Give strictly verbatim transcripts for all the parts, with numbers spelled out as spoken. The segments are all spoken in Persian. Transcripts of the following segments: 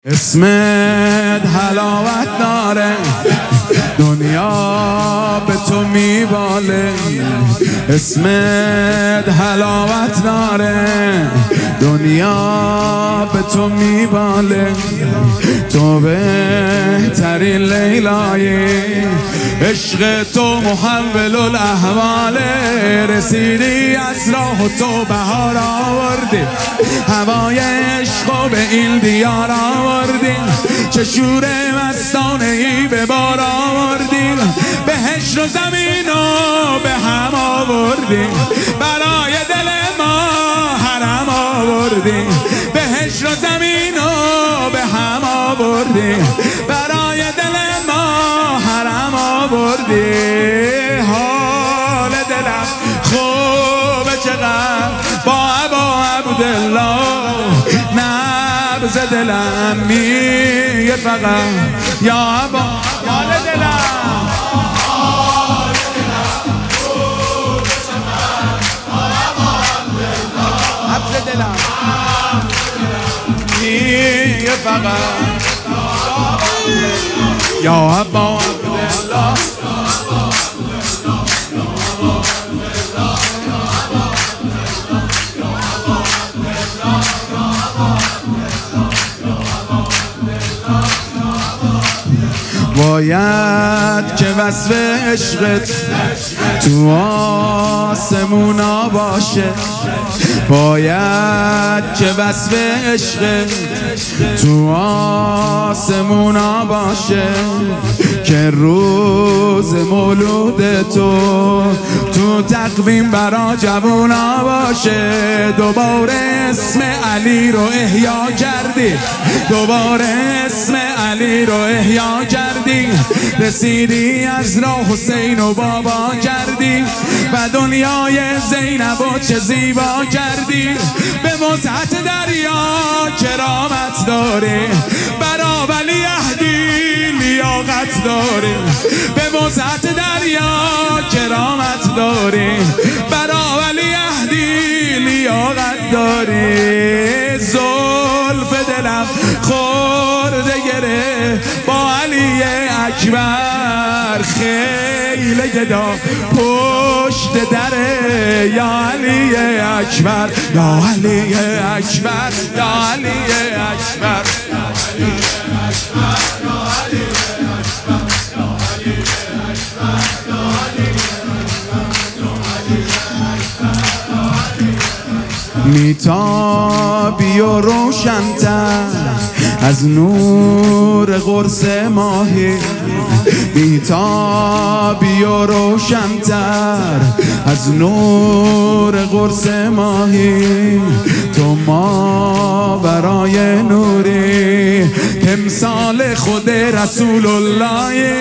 اسمت حلاوت داره، دنیا به تو میباله. اسمت حلاوت داره، دنیا به تو میباله. تو بهترین لیلایی، عشق تو محول الاحواله. رسیدی از راه و تو بهار آوردی، هوای عشق به این دیار آوردی. چه شور مستانه ای به بار آوردی، بهشت و زمین و به هم آوردی. برای دل ما حرم آوردی، بهشت و زمین و به هم آوردی. برای دل ما حرم آوردی. حال دلم خوبه چقدر با ابا عبدالله، نبض دلم میگه فقط یا ابا. حال دلم نبض دلم میگه فقط یا ابا عبدالله. باید که وصف عشقت تو آسمونا باشه، باید که وصف عشقت تو آسمونا باشه. که روز مولود تو تو تقویم برا جوونا باشه. دوباره اسم علی رو احیا کردی، دوباره اسم علی رو احیا کردی. رسیدی از راه حسین و بابا کردی، و دنیای زینب و چه زیبا کردی. به وسعت دریا کرامت داری، برا ولی عهدی لیاقت داری. به وسعت دریا کرامت داری، برا ولی عهدی لیاقت داری. زلف دلم خورده گره با علی اکبر، خیل گدا پشت دره. یا علی اکبر، یا علی اکبر، یا علی اکبر. میتابی و روشن‌تر از نور قرص ماهی، میتابی و روشن‌تر از نور قرص ماهی. تو ما برای نوری تمثال خود رسول الله.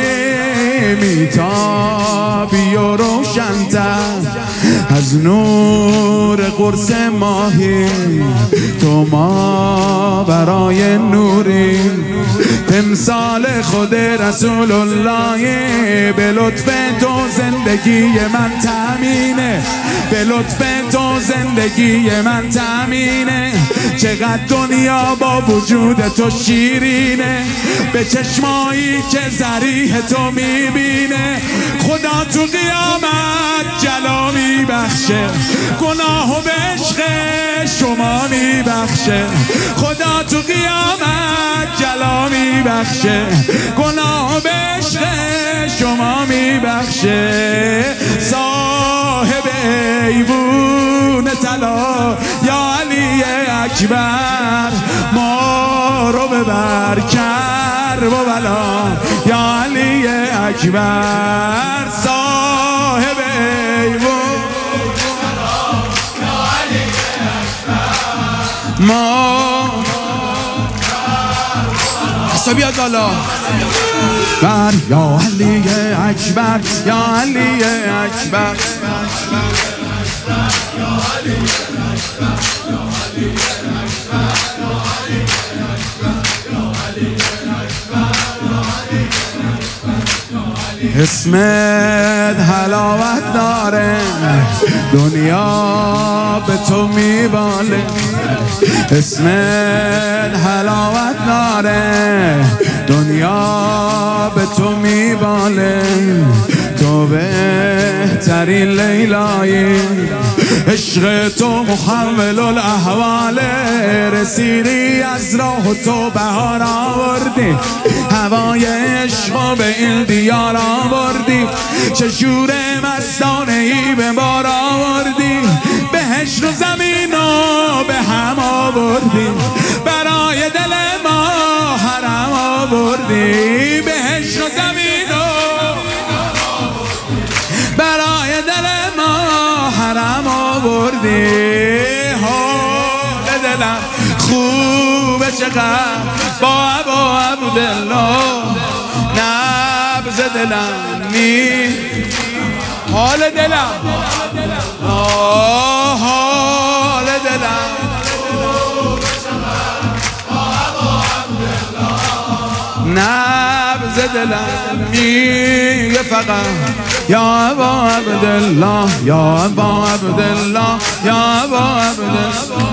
میتابی و روشن‌تر از نور قرص ماهی. تو ما برای نوری تمثال خود رسول الله. به لطف تو زندگی من تامینه، به لطف تو زندگی من تامینه. چقدر دنیا با وجود تو شیرینه، به چشمایی که ذریح تو میبینه. خدا تو قیامت جلا میبخشه، گناه و به عشق شما میبخشه. خدا تو قیامت جلا میبخشه، گناه و به عشق شما میبخشه. صاحب ایوون طلا یا علی اکبر، ما رو ببر کرب و بلا. یا علی اکبر صاحب ایوون ما حسا بیاد بالا. بر یا علی اکبر، یا علی اکبر. اسمت حلاوت داره، دنیا به تو میباله. اسمت حلاوت داره، دنیا به تو میباله. تو بهترین لیلایی، عشق تو محول الاحواله. رسیدی از راه تو بهار آوردی، هوای عشق به این دیار آوردی. چه شور مستانه ای به بار آوردی، بهشت و زمین و به هم آوردی. برای دل ما حرم آوردی، بهشت و زمین و برای دل ما حرم آوردی. حال دلم خوبه چقدر با ابا عبدالله، نبض دلم می حال دلم آه حال دلم نبض دلم میگه فقط یا ابا عبدالله، یا ابا عبدالله، یا ابا عبدالله.